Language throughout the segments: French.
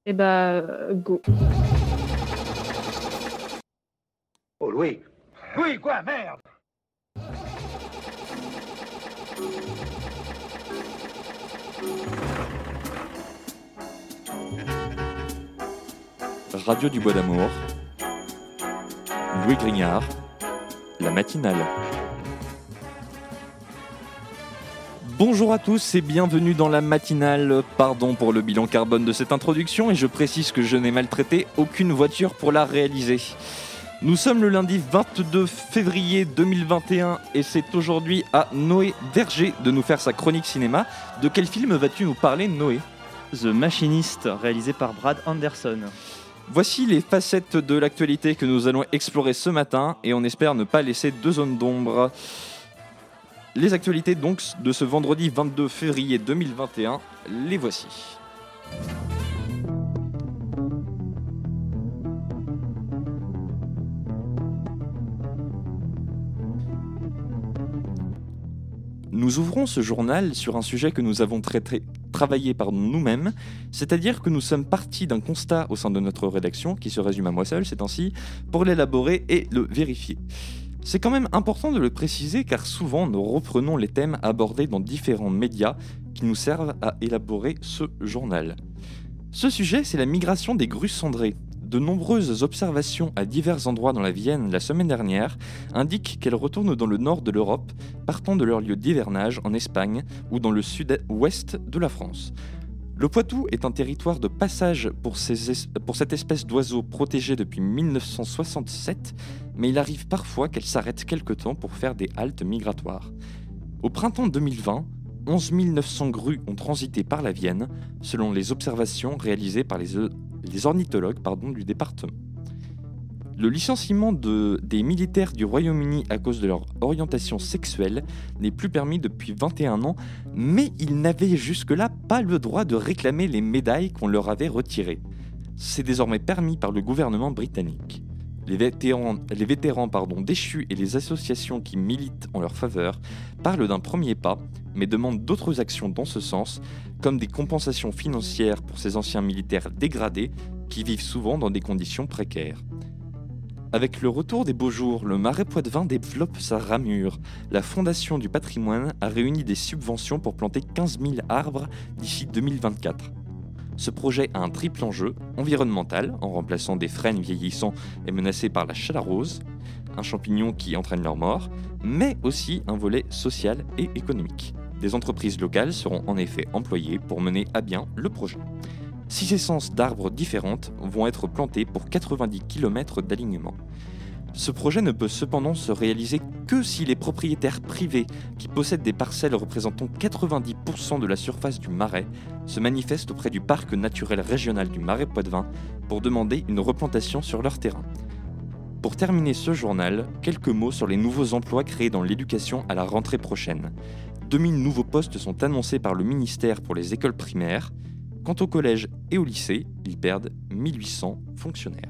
Et bah, go. Oh Louis. Louis quoi, merde. Radio du Bois d'Amour, Louis Grignard, la matinale. Bonjour à tous et bienvenue dans la matinale. Pardon pour le bilan carbone de cette introduction et je précise que je n'ai maltraité aucune voiture pour la réaliser. Nous sommes le lundi 22 février 2021 et c'est aujourd'hui à Noé Verger de nous faire sa chronique cinéma. De quel film vas-tu nous parler, Noé ? The Machinist, réalisé par Brad Anderson. Voici les facettes de l'actualité que nous allons explorer ce matin et on espère ne pas laisser de zone d'ombre. Les actualités donc de ce vendredi 22 février 2021, les voici. Nous ouvrons ce journal sur un sujet que nous avons travaillé nous-mêmes, c'est-à-dire que nous sommes partis d'un constat au sein de notre rédaction, qui se résume à moi seul ces temps-ci, pour l'élaborer et le vérifier. C'est quand même important de le préciser car souvent nous reprenons les thèmes abordés dans différents médias qui nous servent à élaborer ce journal. Ce sujet, c'est la migration des grues cendrées. De nombreuses observations à divers endroits dans la Vienne la semaine dernière indiquent qu'elles retournent dans le nord de l'Europe, partant de leur lieu d'hivernage en Espagne ou dans le sud-ouest de la France. Le Poitou est un territoire de passage pour cette espèce d'oiseau protégée depuis 1967, mais il arrive parfois qu'elle s'arrête quelque temps pour faire des haltes migratoires. Au printemps 2020, 11 900 grues ont transité par la Vienne, selon les observations réalisées par les ornithologues du département. Le licenciement des militaires du Royaume-Uni à cause de leur orientation sexuelle n'est plus permis depuis 21 ans, mais ils n'avaient jusque-là pas le droit de réclamer les médailles qu'on leur avait retirées. C'est désormais permis par le gouvernement britannique. Les vétérans déchus et les associations qui militent en leur faveur parlent d'un premier pas, mais demandent d'autres actions dans ce sens, comme des compensations financières pour ces anciens militaires dégradés qui vivent souvent dans des conditions précaires. Avec le retour des beaux jours, le Marais Poitevin développe sa ramure. La Fondation du patrimoine a réuni des subventions pour planter 15 000 arbres d'ici 2024. Ce projet a un triple enjeu, environnemental, en remplaçant des frênes vieillissants et menacés par la chalarose, un champignon qui entraîne leur mort, mais aussi un volet social et économique. Des entreprises locales seront en effet employées pour mener à bien le projet. 6 essences d'arbres différentes vont être plantées pour 90 km d'alignement. Ce projet ne peut cependant se réaliser que si les propriétaires privés qui possèdent des parcelles représentant 90% de la surface du Marais se manifestent auprès du parc naturel régional du Marais Poitevin pour demander une replantation sur leur terrain. Pour terminer ce journal, quelques mots sur les nouveaux emplois créés dans l'éducation à la rentrée prochaine. 2000 nouveaux postes sont annoncés par le ministère pour les écoles primaires. Quant au collège et au lycée, ils perdent 1800 fonctionnaires.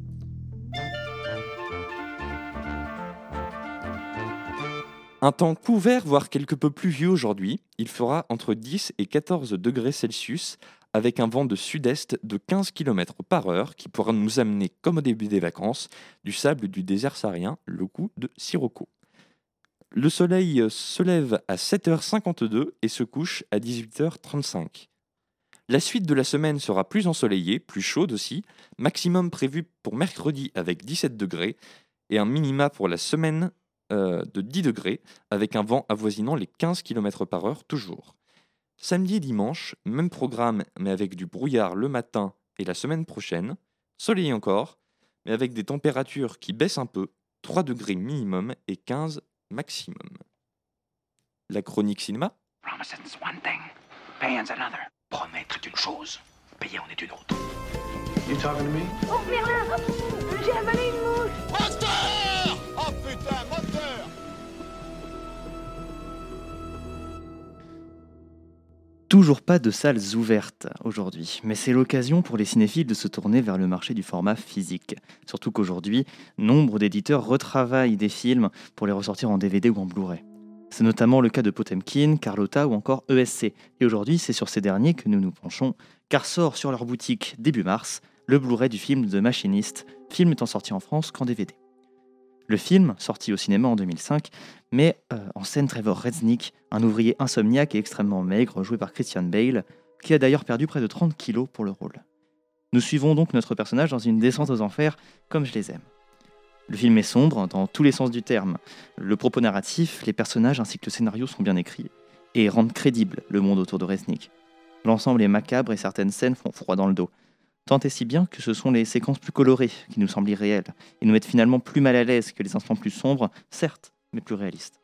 Un temps couvert, voire quelque peu pluvieux aujourd'hui, il fera entre 10 et 14 degrés Celsius avec un vent de sud-est de 15 km/h qui pourra nous amener, comme au début des vacances, du sable du désert saharien, le coup de Sirocco. Le soleil se lève à 7h52 et se couche à 18h35. La suite de la semaine sera plus ensoleillée, plus chaude aussi, maximum prévu pour mercredi avec 17 degrés et un minima pour la semaine de 10 degrés avec un vent avoisinant les 15 km/h toujours. Samedi et dimanche, même programme mais avec du brouillard le matin et la semaine prochaine, soleil encore, mais avec des températures qui baissent un peu, 3 degrés minimum et 15 maximum. La chronique cinéma. Promising's one thing, paying's another. Promettre est une chose, payer en est une autre. You talking to me? Oh Merlin, j'ai avalé une mouche. Monster! Oh putain, Monster! Toujours pas de salles ouvertes aujourd'hui, mais c'est l'occasion pour les cinéphiles de se tourner vers le marché du format physique. Surtout qu'aujourd'hui, nombre d'éditeurs retravaillent des films pour les ressortir en DVD ou en Blu-ray. C'est notamment le cas de Potemkin, Carlotta ou encore ESC. Et aujourd'hui, c'est sur ces derniers que nous nous penchons, car sort sur leur boutique début mars le Blu-ray du film The Machinist, film étant sorti en France qu'en DVD. Le film, sorti au cinéma en 2005, met en scène Trevor Reznik, un ouvrier insomniaque et extrêmement maigre, joué par Christian Bale, qui a d'ailleurs perdu près de 30 kilos pour le rôle. Nous suivons donc notre personnage dans une descente aux enfers, comme je les aime. Le film est sombre, dans tous les sens du terme. Le propos narratif, les personnages ainsi que le scénario sont bien écrits, et rendent crédible le monde autour de Reznik. L'ensemble est macabre et certaines scènes font froid dans le dos. Tant et si bien que ce sont les séquences plus colorées qui nous semblent irréelles, et nous mettent finalement plus mal à l'aise que les instants plus sombres, certes, mais plus réalistes.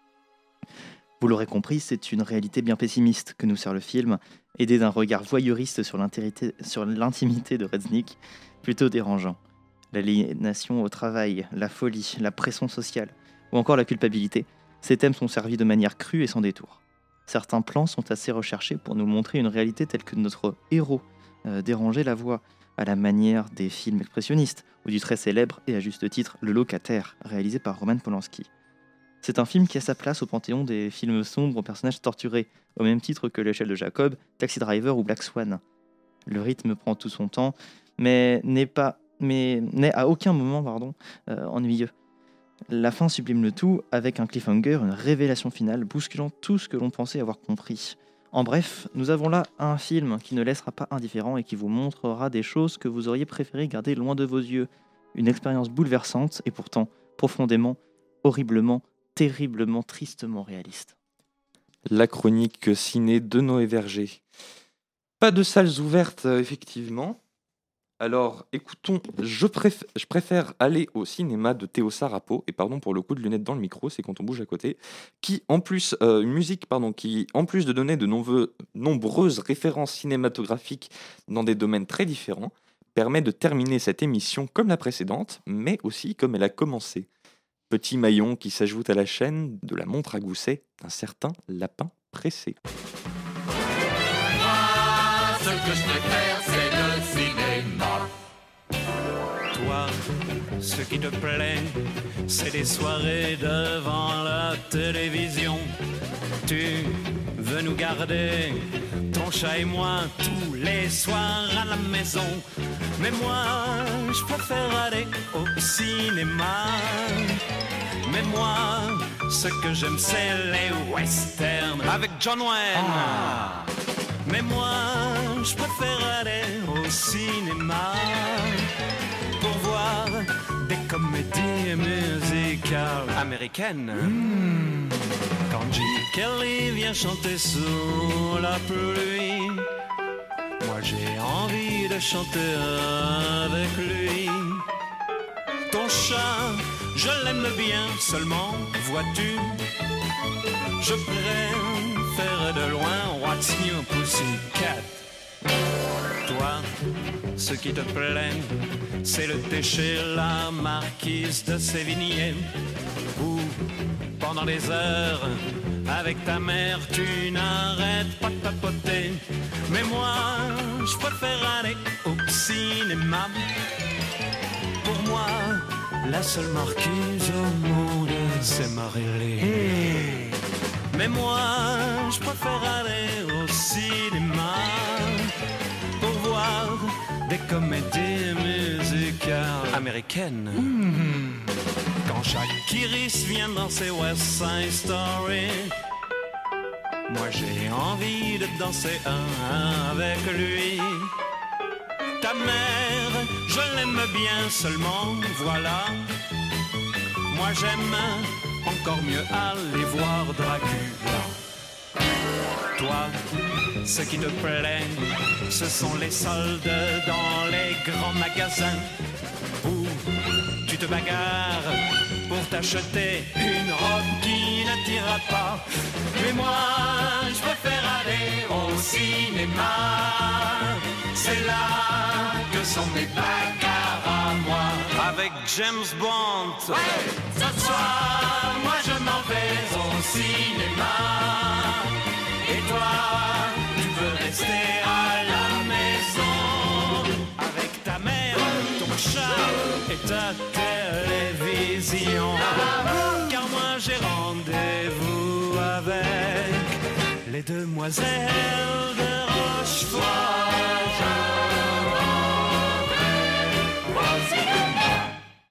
Vous l'aurez compris, c'est une réalité bien pessimiste que nous sert le film, aidé d'un regard voyeuriste sur l'intimité de Reznik, plutôt dérangeant. L'aliénation au travail, la folie, la pression sociale, ou encore la culpabilité, ces thèmes sont servis de manière crue et sans détour. Certains plans sont assez recherchés pour nous montrer une réalité telle que notre héros dérangeait la voix, à la manière des films expressionnistes, ou du très célèbre et à juste titre Le Locataire, réalisé par Roman Polanski. C'est un film qui a sa place au panthéon des films sombres aux personnages torturés, au même titre que L'échelle de Jacob, Taxi Driver ou Black Swan. Le rythme prend tout son temps, mais n'est à aucun moment ennuyeux. La fin sublime le tout avec un cliffhanger, une révélation finale bousculant tout ce que l'on pensait avoir compris. En bref, nous avons là un film qui ne laissera pas indifférent et qui vous montrera des choses que vous auriez préféré garder loin de vos yeux. Une expérience bouleversante et pourtant profondément, horriblement, terriblement, tristement réaliste. La chronique ciné de Noé Verger. Pas de salles ouvertes, effectivement. Alors, écoutons, je préfère aller au cinéma de Théo Sarapo, et pardon pour le coup de lunettes dans le micro, c'est quand on bouge à côté, qui en plus, une musique qui en plus de donner de nombreuses références cinématographiques dans des domaines très différents, permet de terminer cette émission comme la précédente, mais aussi comme elle a commencé. Petit maillon qui s'ajoute à la chaîne de la montre à gousset d'un certain lapin pressé. Moi, ce que je préfère, c'est le cinéma. Toi, ce qui te plaît, c'est des soirées devant la télévision. Tu veux nous garder, ton chat et moi, tous les soirs à la maison. Mais moi, je préfère aller au cinéma. Mais moi, ce que j'aime, c'est les westerns avec John Wayne. Mais moi, je préfère aller au cinéma pour voir des comédies musicales américaines. Quand Jim Kelly vient chanter sous la pluie, moi j'ai envie de chanter avec lui. Ton chat, je l'aime bien, seulement vois-tu, je préfère de loin What's New Pussycat. Toi, ce qui te plaît, c'est le thé chez la marquise de Sévigné, où pendant des heures, avec ta mère, tu n'arrêtes pas de papoter. Mais moi, je préfère aller au cinéma. Pour moi, la seule marquise au monde, c'est Marilyn. Mais moi, je préfère aller au cinéma pour voir des comédies musicales américaines. Quand Shaq Iris vient danser West Side Story, moi j'ai envie de danser avec lui. Ta mère, je l'aime bien, seulement voilà, moi j'aime encore mieux aller voir Dracula. Toi, ce qui te plaît, ce sont les soldes dans les grands magasins où tu te bagarres pour t'acheter une robe qui n'attirera pas. Mais moi, je préfère aller au cinéma. C'est là que sont mes bagarres à moi. Avec James Bond. Ouais, ce soir, moi je m'en vais au cinéma. Et toi, tu peux rester à la maison avec ta mère, ton chat et ta télévision. Car moi j'ai rendez-vous Les demoiselles de Rochefort.